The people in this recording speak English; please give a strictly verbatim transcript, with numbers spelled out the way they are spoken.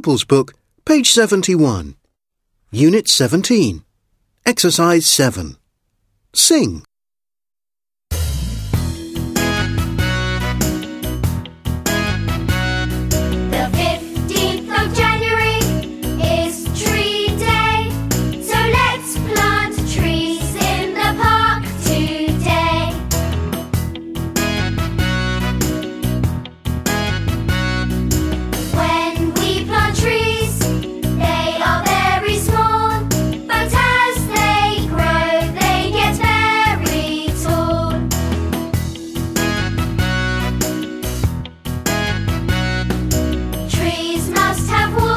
Pupils Book, page seventy-one. Unit seventeen. Exercise seven. Sing. The fifteenth of January is Tree Day, so let's plant trees in the park today. When we plant trees, they are very small, but as they grow, they get very tall. Trees must have water